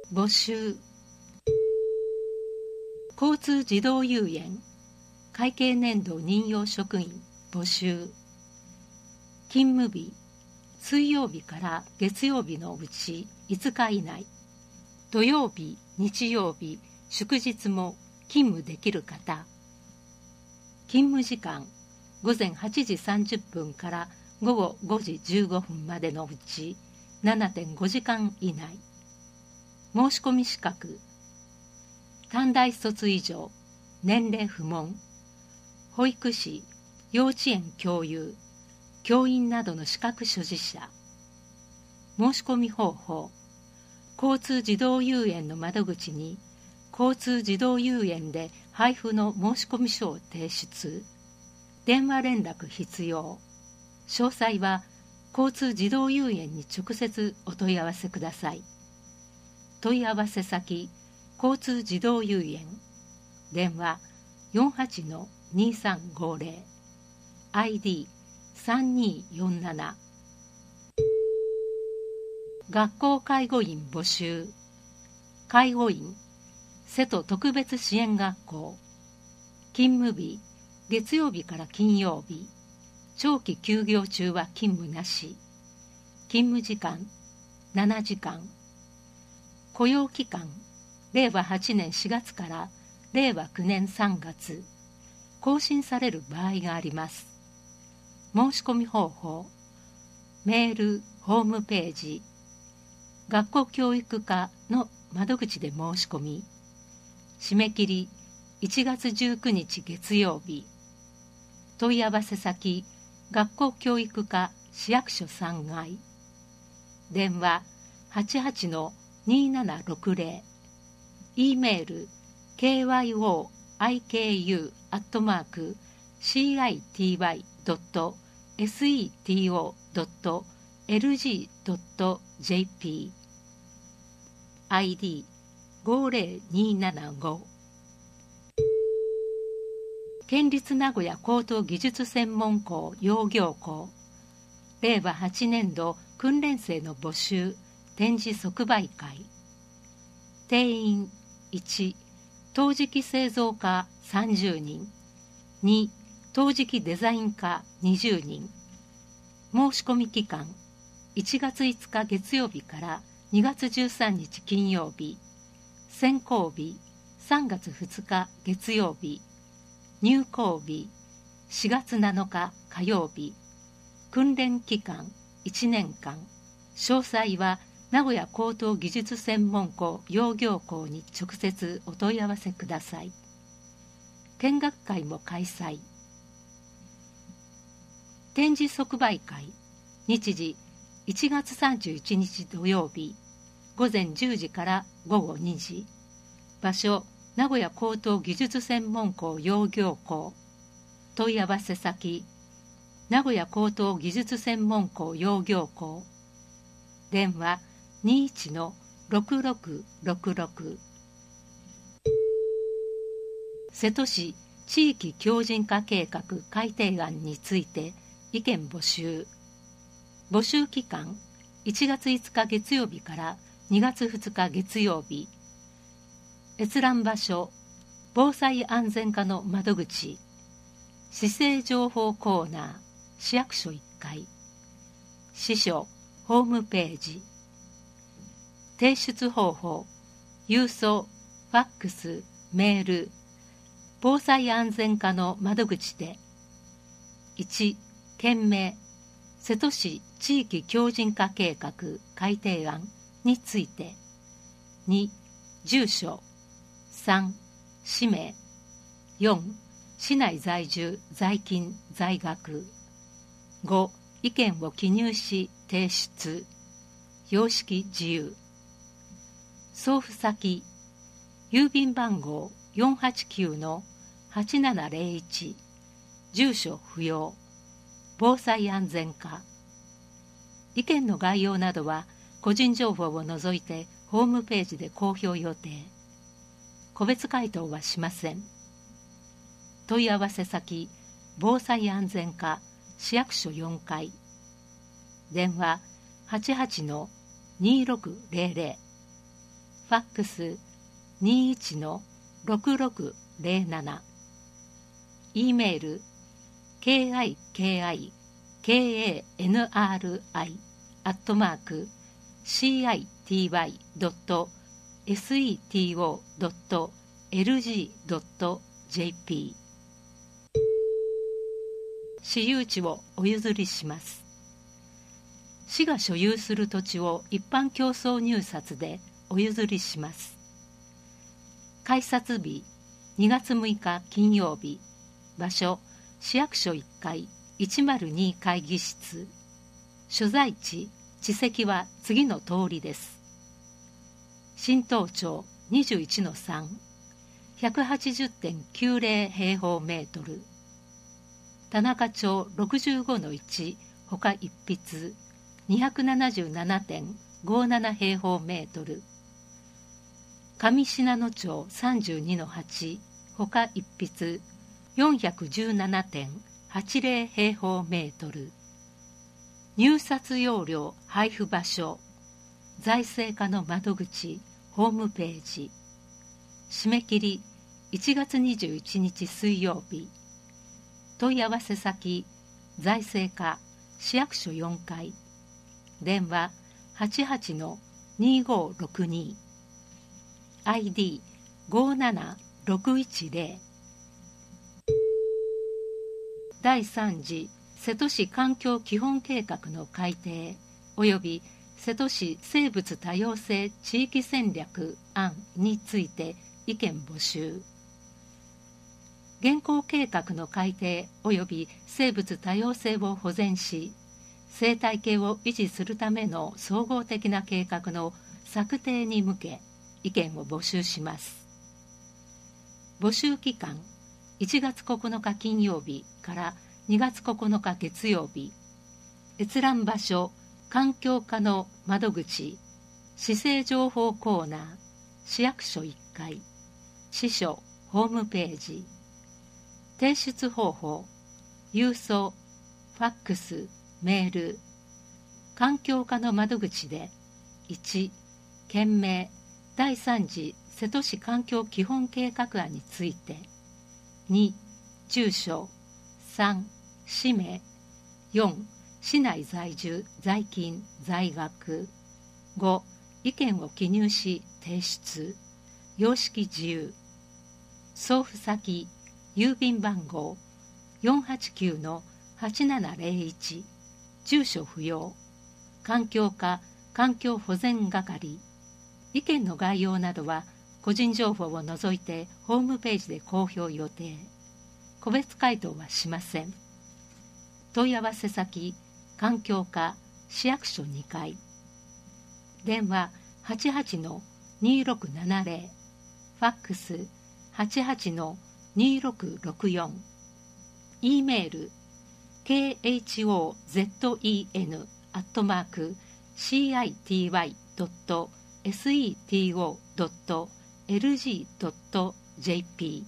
募集。交通児童遊園会計年度任用職員募集。勤務日水曜日から月曜日のうち5日以内、土曜日、日曜日、祝日も勤務できる方。勤務時間午前8時30分から午後5時15分までのうち 7.5 時間以内。申し込み資格短大卒以上、年齢不問、保育士、幼稚園教諭、教員などの資格所持者。申し込み方法、交通児童遊園の窓口に交通児童遊園で配布の申し込み書を提出。電話連絡必要。詳細は交通児童遊園に直接お問い合わせください。問い合わせ先、交通児童遊園。電話 48-2350 ID3247。学校介護員募集。介護員瀬戸特別支援学校。勤務日月曜日から金曜日。長期休業中は勤務なし。勤務時間7時間。雇用期間令和8年4月から令和9年3月。更新される場合があります。申し込み方法、メール、ホームページ、学校教育課の窓口で申し込み。締め切り1月19日月曜日。問い合わせ先、学校教育課市役所3階。電話 88-2760。E メール kyiku@city.seto.lg.jp ID50275。県立名古屋高等技術専門校養業校令和8年度訓練生の募集展示即売会。定員1、陶磁器製造家30人、2、陶磁器デザイン科20人。申し込み期間1月5日月曜日から2月13日金曜日。選考日3月2日月曜日。入校日4月7日火曜日。訓練期間1年間。詳細は名古屋高等技術専門校養業校に直接お問い合わせください。見学会も開催。展示即売会日時1月31日土曜日午前10時から午後2時。場所名古屋高等技術専門校養業校。問い合わせ先名古屋高等技術専門校養業校。電話 21-6666。瀬戸市地域強靭化計画改定案について意見募集。募集期間1月5日月曜日から2月2日月曜日。閲覧場所防災安全課の窓口。市政情報コーナー市役所1階。市所ホームページ。提出方法郵送、ファックス、メール。防災安全課の窓口で。1、件名瀬戸市地域強靭化計画改定案について。2、住所。3、氏名。4、市内在住、在勤、在学。5、意見を記入し提出。様式自由。送付先郵便番号 489-8701。住所不要。防災安全課。意見の概要などは個人情報を除いてホームページで公表予定。個別回答はしません。問い合わせ先防災安全課市役所4階。電話 88-2600。 ファックス 21-6607、 E メール KIKI.KANRI@city.seto.lg.jp。 私有地をお譲りします。市が所有する土地を一般競争入札でお譲りします。改札日2月6日金曜日。場所市役所1階102会議室。所在地地籍は次の通りです。新東町 21-3、 180.90 平方メートル。田中町 65-1 他一筆 277.57 平方メートル。上信濃町 32-8 他一筆 417.80 平方メートル。入札要領配布場所財政課の窓口ホームページ。締め切り1月21日水曜日。問い合わせ先財政課市役所4階。電話 88-2562 ID57610。 第3次瀬戸市環境基本計画の改定及び瀬戸市生物多様性地域戦略案について意見募集。現行計画の改定及び生物多様性を保全し、生態系を維持するための総合的な計画の策定に向け意見を募集します。募集期間1月9日金曜日から2月9日月曜日。閲覧場所環境課の窓口市政情報コーナー市役所1階。市所ホームページ。提出方法郵送ファックスメール。環境課の窓口で1、件名第3次瀬戸市環境基本計画案について。2、住所。3、氏名。4、市内在住在勤在学。5、意見を記入し提出。様式自由。送付先郵便番号 489-8701。 住所不要。環境課環境保全係。意見の概要などは個人情報を除いてホームページで公表予定。個別回答はしません。問い合わせ先環境課市役所2階。電話 88-2670。ファックス 88-2664。E メール khzen@city.seto.lg.jp。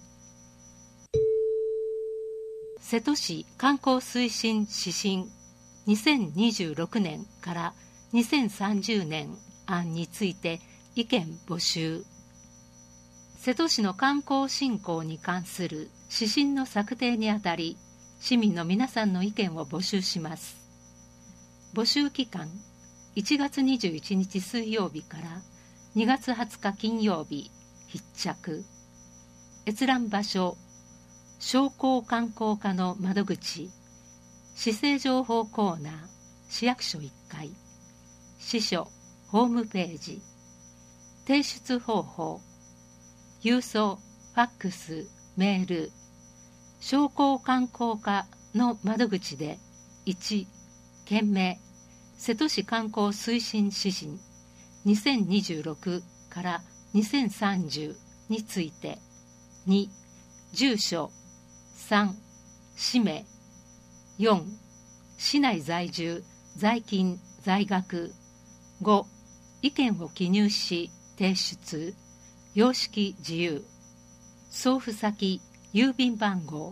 瀬戸市観光推進指針2026年から2030年案について意見募集。瀬戸市の観光振興に関する指針の策定にあたり、市民の皆さんの意見を募集します。募集期間1月21日水曜日から2月20日金曜日必着。閲覧場所商工観光課の窓口市政情報コーナー市役所1階。市所ホームページ。提出方法郵送ファックスメール。商工観光課の窓口で1、件名瀬戸市観光推進指針2026から2030について。2、住所。3、氏名。4、市内在住在勤在学。5、意見を記入し提出。様式自由。送付先郵便番号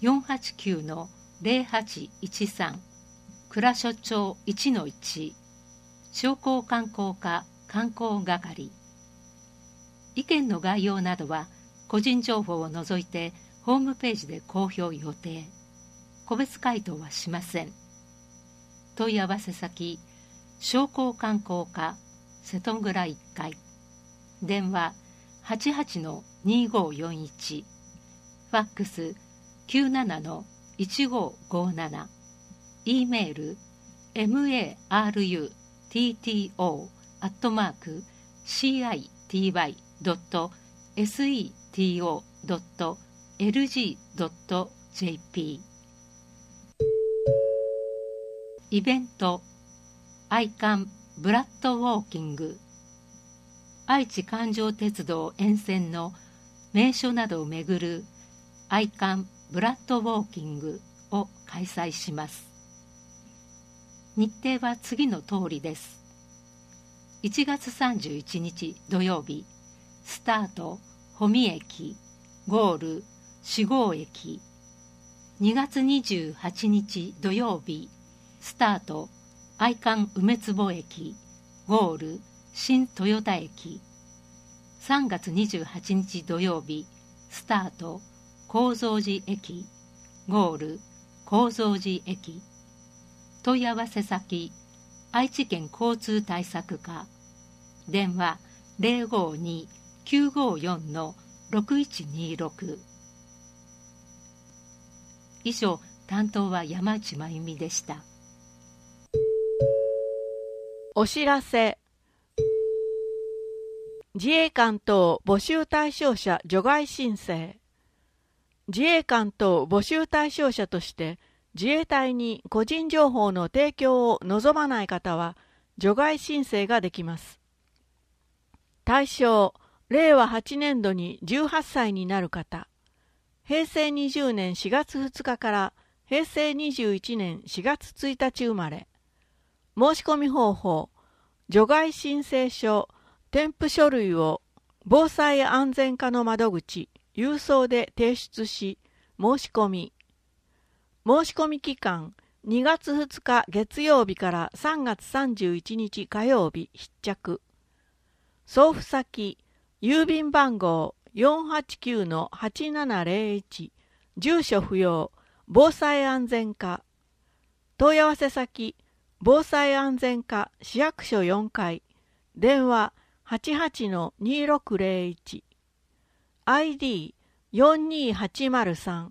489-0813 倉所町 1-1 商工観光課観光係。 意見の概要などは個人情報を除いてホームページで公表予定。個別回答はしません。問い合わせ先、商工観光課瀬戸蔵1階、電話 88-2541、ファックス 97-1557、E メール marut.tti.seto.lg.jp。 イベント愛観ブラッドウォーキング、愛知環状鉄道沿線の名所などを巡る愛観ブラッドウォーキングを開催します。日程は次の通りです。1月31日土曜日、スタート保見駅、ゴール四郷駅。2月28日土曜日、スタート愛観梅坪駅、ゴール新豊田駅。3月28日土曜日、スタート高蔵寺駅、ゴール高蔵寺駅。問い合わせ先、愛知県交通対策課、電話 052-954-6126。 以上、担当は山内真由美でした。 お知らせ。自衛官等募集対象者除外申請。自衛官等募集対象者として自衛隊に個人情報の提供を望まない方は除外申請ができます。対象、令和8年度に18歳になる方、平成20年4月2日から平成21年4月1日生まれ。申し込み方法、除外申請書、添付書類を防災安全課の窓口、郵送で提出し、申し込み。申し込み期間、2月2日月曜日から3月31日火曜日必着。送付先、郵便番号 489-8701、住所不要、防災安全課。問い合わせ先、防災安全課市役所4階、電話 88-2601、ID 42803。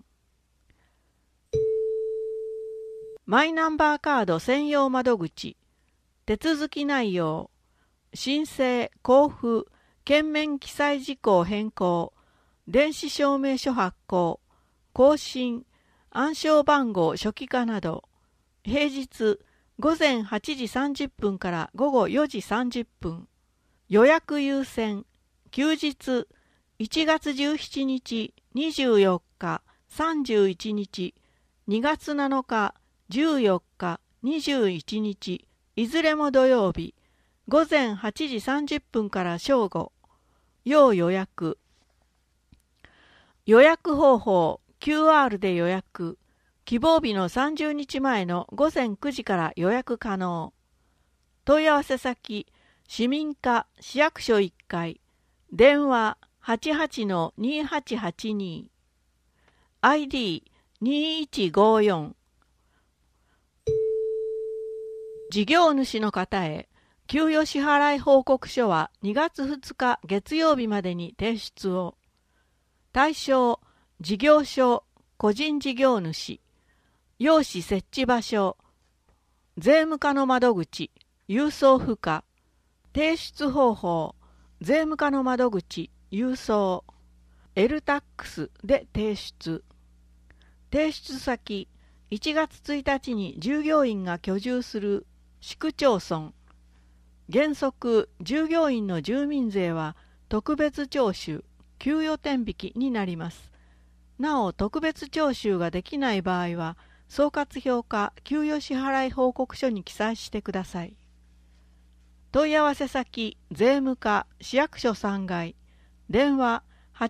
マイナンバーカード専用窓口。手続き内容。申請、交付、券面記載事項変更、電子証明書発行、更新、暗証番号初期化など。平日午前8時30分から午後4時30分。予約優先。休日1月17日、24日、31日、2月7日、14日、21日、いずれも土曜日、午前8時30分から正午。要予約。予約方法、QR で予約。希望日の30日前の午前9時から予約可能。問い合わせ先、市民課市役所1階。電話 88-2882。ID 2154。事業主の方へ、給与支払い報告書は2月2日月曜日までに提出を。対象、事業所、個人事業主、用紙設置場所、税務課の窓口、郵送不可。提出方法、税務課の窓口、郵送、LTAX で提出。提出先、1月1日に従業員が居住する市区町村。原則、従業員の住民税は特別徴収、給与天引きになります。なお、特別徴収ができない場合は、総括評価給与支払い報告書に記載してください。問い合わせ先、税務課市役所3階、電話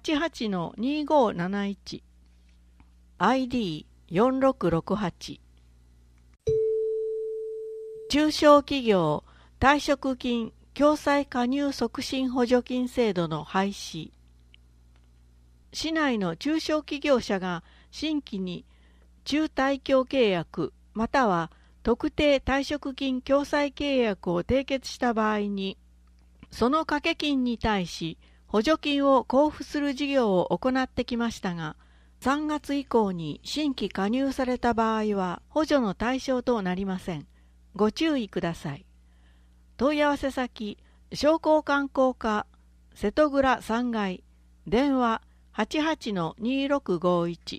88-2571、ID 4668。中小企業退職金共済加入促進補助金制度の廃止。市内の中小企業者が新規に中退協契約または特定退職金共済契約を締結した場合に、その掛け金に対し補助金を交付する事業を行ってきましたが、3月以降に新規加入された場合は補助の対象となりません。ご注意ください。問い合わせ先、商工観光課瀬戸倉3階、電話 88-2651。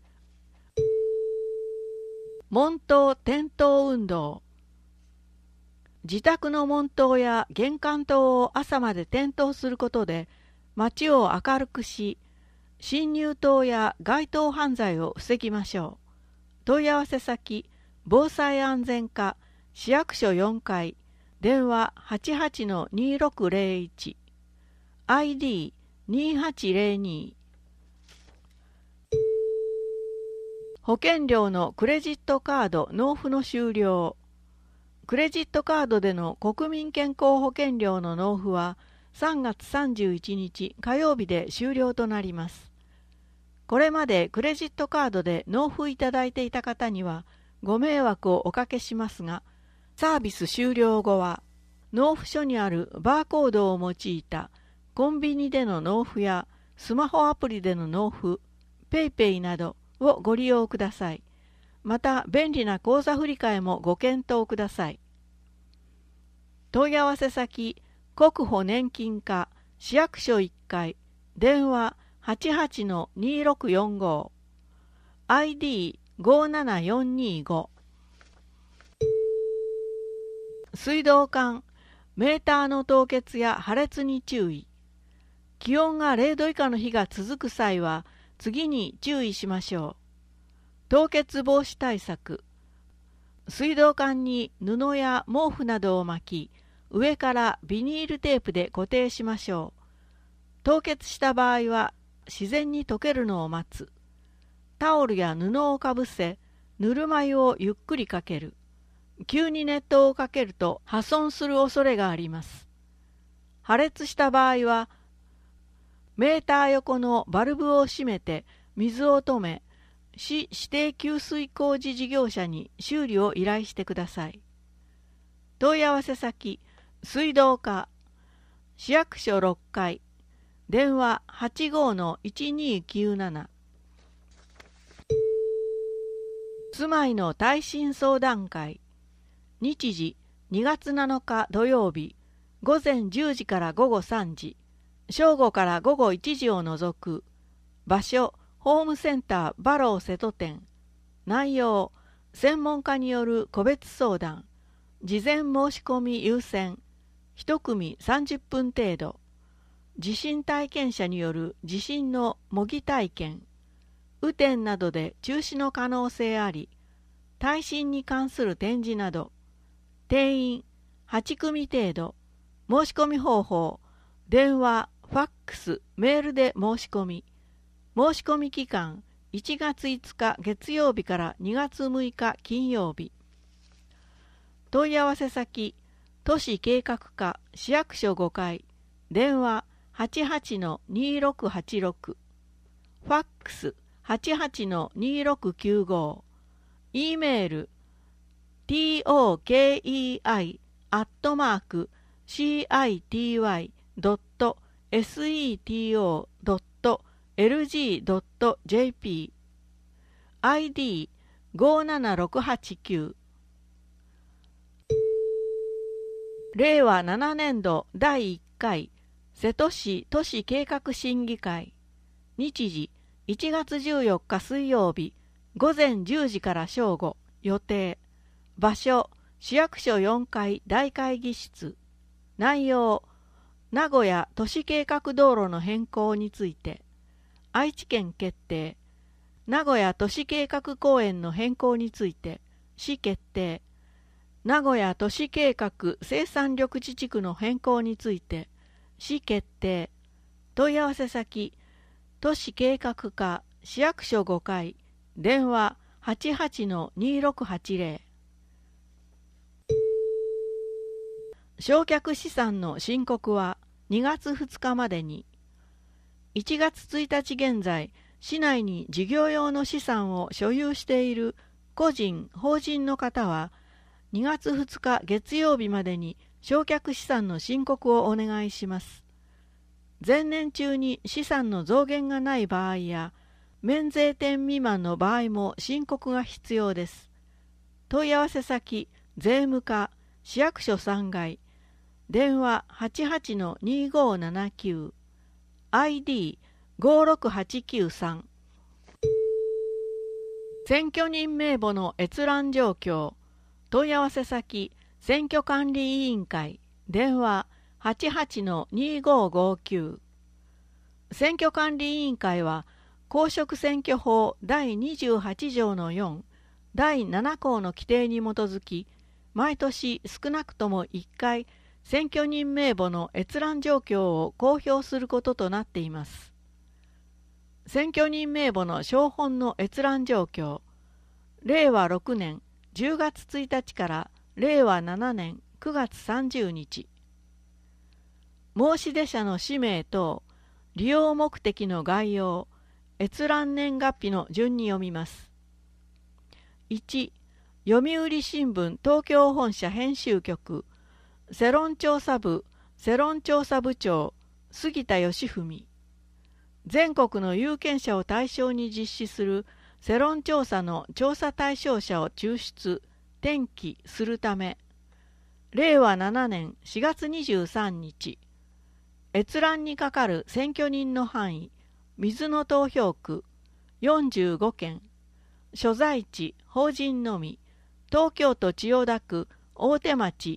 門灯点灯運動。自宅の門灯や玄関灯を朝まで点灯することで街を明るくし、侵入灯や街頭犯罪を防ぎましょう。問い合わせ先、防災安全課市役所4階、電話 88-2601、ID2802。保険料のクレジットカード納付の終了。クレジットカードでの国民健康保険料の納付は3月31日火曜日で終了となります。これまでクレジットカードで納付いただいていた方にはご迷惑をおかけしますが、サービス終了後は納付書にあるバーコードを用いたコンビニでの納付やスマホアプリでの納付、PayPay などをご利用ください。また便利な口座振替もご検討ください。問い合わせ先、国保年金課市役所1階、電話 88-2645、ID57425。水道管、メーターの凍結や破裂に注意。気温が0度以下の日が続く際は次に注意しましょう。凍結防止対策。水道管に布や毛布などを巻き、上からビニールテープで固定しましょう。凍結した場合は自然に溶けるのを待つ。タオルや布をかぶせ、ぬるま湯をゆっくりかける。急に熱湯をかけると破損する恐れがあります。破裂した場合は、メーター横のバルブを閉めて水を止め、市指定給水工事事業者に修理を依頼してください。問い合わせ先、水道課市役所6階、電話 85-1297。住まいの耐震相談会。日時2月7日土曜日、午前10時から午後3時、正午から午後1時を除く。場所、ホームセンターバロー瀬戸店。内容、専門家による個別相談。事前申し込み優先。1組30分程度。地震体験者による地震の模擬体験。雨天などで中止の可能性あり。耐震に関する展示など。定員8組程度。申し込み方法。電話、ファックス、メールで申し込み。申し込み期間1月5日月曜日から2月6日金曜日。問い合わせ先、都市計画課市役所5階、電話 88-2686、ファックス 88-2695、E メール tokei@cito.seto.lg.jp ID57689。令和7年度第1回瀬戸市都市計画審議会。日時1月14日水曜日午前10時から正午。予定。場所市役所4階大会議室。内容、名古屋都市計画道路の変更について。愛知県決定。名古屋都市計画公園の変更について。市決定。名古屋都市計画生産緑地地区の変更について。市決定。問い合わせ先、都市計画課市役所5階、電話 88-2680。 償却資産の申告は2月2日までに、1月1日現在、市内に事業用の資産を所有している個人・法人の方は、2月2日月曜日までに償却資産の申告をお願いします。前年中に資産の増減がない場合や、免税店未満の場合も申告が必要です。問い合わせ先、税務課、市役所3階、電話 88-2579、ID56893。選挙人名簿の閲覧状況。問い合わせ先、選挙管理委員会、電話 88-2559。選挙管理委員会は、公職選挙法第28条の4、第7項の規定に基づき、毎年少なくとも1回、選挙人名簿の閲覧状況を公表することとなっています。選挙人名簿の小本の閲覧状況。令和6年10月1日から令和7年9月30日。申し出者の氏名等、利用目的の概要、閲覧年月日の順に読みます。1、読売新聞東京本社編集局、世論調査部、世論調査部長、杉田義文。全国の有権者を対象に実施する世論調査の調査対象者を抽出、転記するため、令和7年4月23日、閲覧にかかる選挙人の範囲、水野投票区45件、所在地、法人のみ、東京都千代田区大手町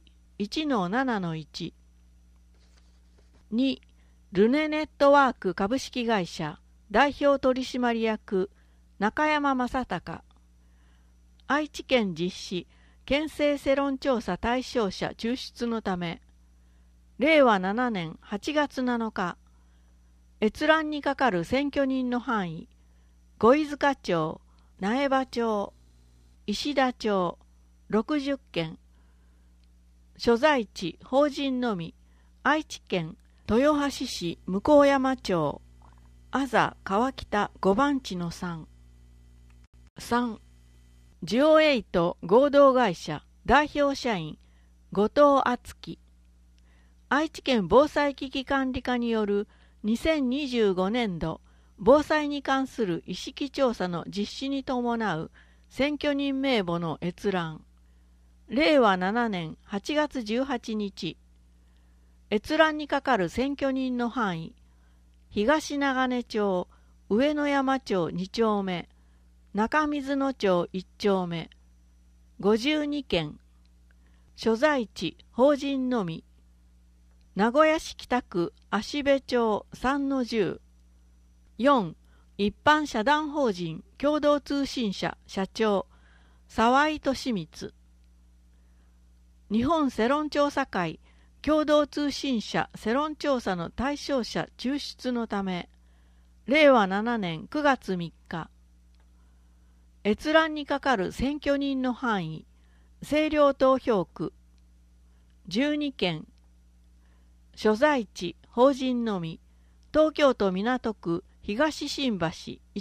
1-7-1。2、ルネネットワーク株式会社代表取締役中山正隆。愛知県実施県政世論調査対象者抽出のため、令和7年8月7日、閲覧にかかる選挙人の範囲、五飯塚町、苗場町、石田町60件、所在地、法人のみ、愛知県豊橋市向山町、あざ川北5番地の3。3、ジオエイト合同会社代表社員後藤敦樹。愛知県防災危機管理課による2025年度防災に関する意識調査の実施に伴う選挙人名簿の閲覧。令和7年8月18日。閲覧にかかる選挙人の範囲、東長根町、上野山町2丁目、中水野町1丁目、52件、所在地、法人のみ、名古屋市北区芦部町3-10、4、一般社団法人共同通信社社長、沢井利光。日本世論調査会共同通信社世論調査の対象者抽出のため、令和7年9月3日、閲覧にかかる選挙人の範囲、清涼投票区12件、所在地、法人のみ、東京都港区東新橋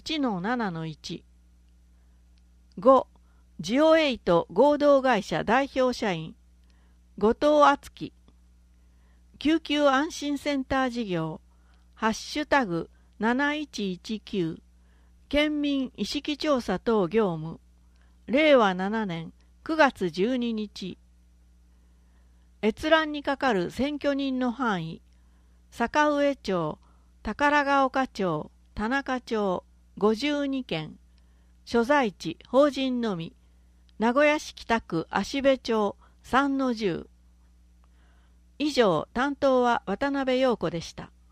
1-7-1。5、ジオエイト合同会社代表社員、後藤敦樹。救急安心センター事業、ハッシュタグ7119、県民意識調査等業務、令和7年9月12日。閲覧にかかる選挙人の範囲、坂上町、宝ヶ丘町、田中町52件、所在地、法人のみ、名古屋市北区芦部町3-10。以上、担当は渡辺陽子でした。